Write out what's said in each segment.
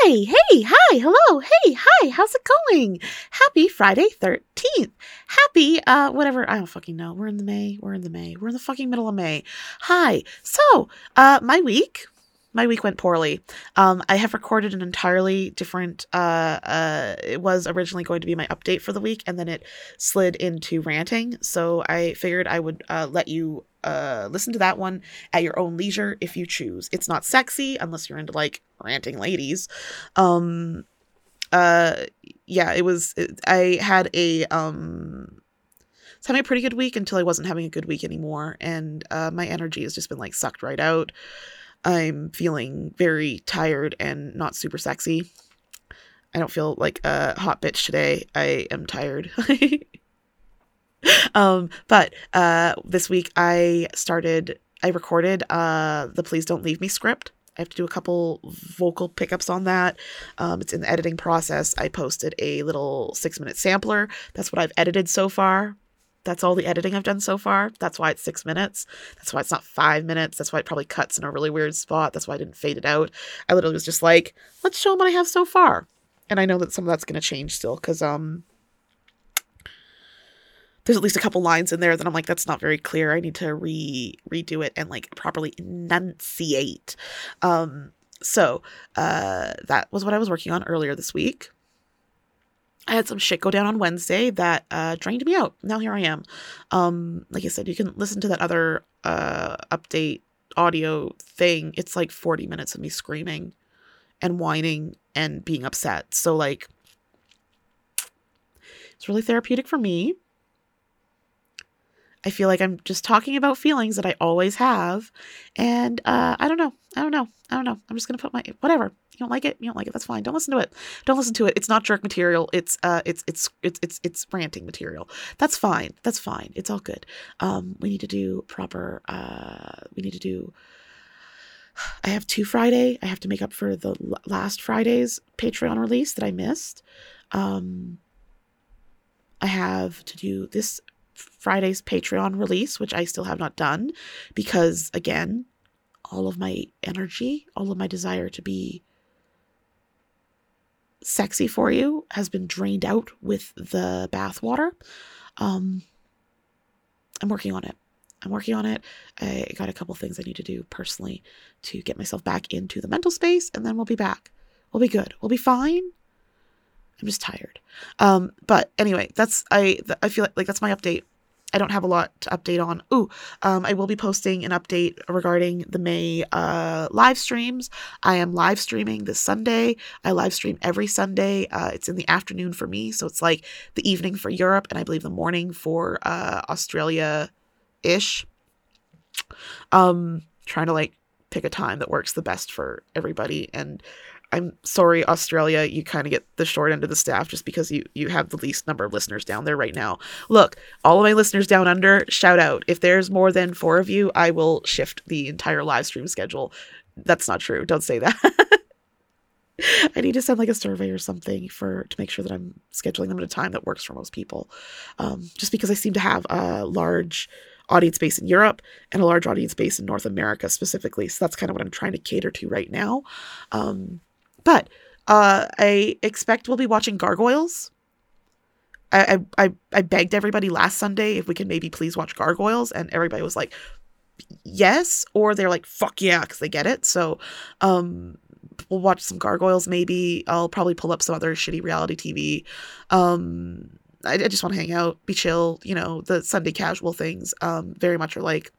Hi, hello, hey, hi, how's it going? Happy Friday 13th. Happy, whatever, I don't fucking know. We're in the fucking middle of May. Hi. So, my week went poorly. I have recorded an entirely different, it was originally going to be my update for the week, and then it slid into ranting. So I figured I would, let you, listen to that one at your own leisure if you choose. It's not sexy unless you're into like ranting ladies. Um, uh, yeah, I had was having a pretty good week until I wasn't having a good week anymore. And, my energy has just been like sucked right out. I'm feeling very tired and not super sexy. I don't feel like a hot bitch today. I am tired. But this week I recorded the Please Don't Leave Me script. I have to do a couple vocal pickups on that. It's in the editing process. I posted a little 6-minute sampler. That's what I've edited so far. That's all the editing I've done so far. That's why it's 6 minutes. That's why it's not 5 minutes. That's why it probably cuts in a really weird spot. That's why I didn't fade it out. I literally was just like, let's show them what I have so far. And I know that some of that's going to change still because there's at least a couple lines in there that I'm like, that's not very clear. I need to redo it and like properly enunciate. So that was what I was working on earlier this week. I had some shit go down on Wednesday that drained me out. Now here I am. Like I said, you can listen to that other update audio thing. It's like 40 minutes of me screaming and whining and being upset. So like, it's really therapeutic for me. I feel like I'm just talking about feelings that I always have. And I don't know. I'm just going to put whatever. You don't like it? You don't like it. That's fine. Don't listen to it. Don't listen to it. It's not jerk material. It's ranting material. That's fine. It's all good. We need to do proper, I have 2 Friday. I have to make up for the last Friday's Patreon release that I missed. I have to do this Friday's Patreon release, which I still have not done because, again, all of my energy, all of my desire to be sexy for you has been drained out with the bathwater. I'm working on it. I got a couple things I need to do personally to get myself back into the mental space, and then we'll be back. We'll be good. We'll be fine. I'm just tired. But anyway, I feel like that's my update. I don't have a lot to update on. I will be posting an update regarding the May live streams. I am live streaming this Sunday. I live stream every Sunday. It's in the afternoon for me, so it's like the evening for Europe, and I believe the morning for Australia-ish. Trying to like pick a time that works the best for everybody, and I'm sorry, Australia, you kind of get the short end of the staff just because you have the least number of listeners down there right now. Look, all of my listeners down under, shout out. If there's more than 4 of you, I will shift the entire live stream schedule. That's not true. Don't say that. I need to send like a survey or something to make sure that I'm scheduling them at a time that works for most people. Just because I seem to have a large audience base in Europe and a large audience base in North America specifically. So that's kind of what I'm trying to cater to right now. But I expect we'll be watching Gargoyles. I begged everybody last Sunday if we could maybe please watch Gargoyles, and everybody was like, yes, or they're like, fuck yeah, because they get it. So we'll watch some Gargoyles maybe. I'll probably pull up some other shitty reality TV. I just want to hang out, be chill, the Sunday casual things very much are like,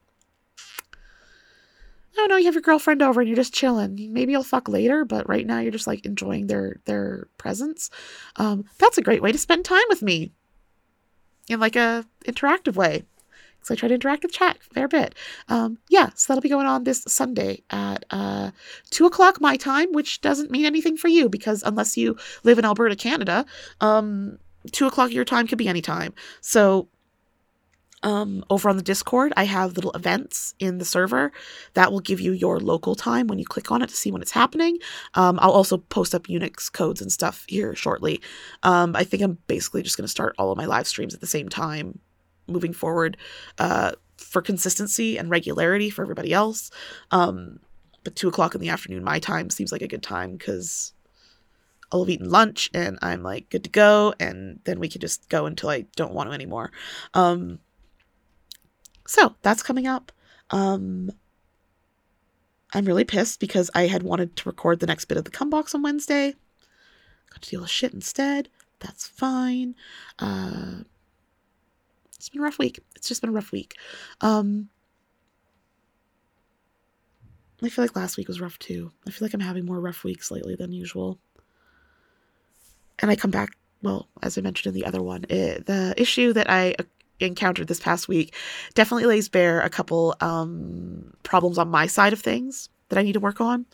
I don't know, you have your girlfriend over and you're just chilling. Maybe you'll fuck later, but right now you're just like enjoying their presence. That's a great way to spend time with me in like a interactive way. Because I try to interact with chat a fair bit. So that'll be going on this Sunday at 2 o'clock my time, which doesn't mean anything for you because unless you live in Alberta, Canada, 2 o'clock your time could be any time. So over on the Discord, I have little events in the server that will give you your local time when you click on it to see when it's happening. I'll also post up Unix codes and stuff here shortly. I think I'm basically just going to start all of my live streams at the same time moving forward for consistency and regularity for everybody else. But 2 o'clock in the afternoon, my time seems like a good time because I'll have eaten lunch and I'm like good to go, and then we can just go until I don't want to anymore. So that's coming up. I'm really pissed because I had wanted to record the next bit of the Come Box on Wednesday. Got to deal with shit instead. That's fine. It's been a rough week. It's just been a rough week. I feel like last week was rough too. I feel like I'm having more rough weeks lately than usual. And I come back, well, as I mentioned in the other one, the issue that I encountered this past week definitely lays bare a couple problems on my side of things that I need to work on.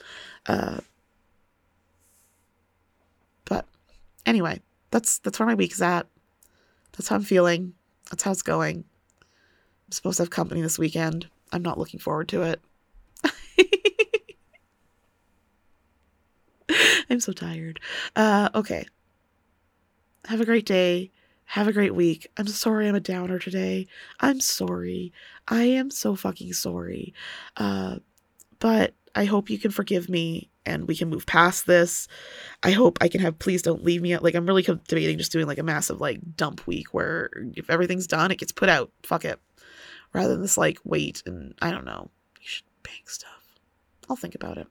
But anyway, that's where my week is at. That's how I'm feeling. That's how it's going. I'm supposed to have company this weekend. I'm not looking forward to it. I'm so tired. Okay. Have a great day. Have a great week. I'm sorry I'm a downer today. I'm sorry. I am so fucking sorry. But I hope you can forgive me and we can move past this. I hope I can have Please Don't Leave Me. Like, I'm really debating just doing like a massive like dump week where if everything's done, it gets put out. Fuck it. Rather than this like wait and I don't know. You should bank stuff. I'll think about it.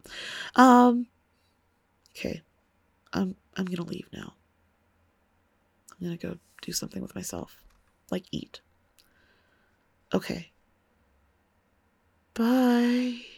Okay. I'm gonna leave now. I'm gonna go do something with myself. Like eat. Okay. Bye.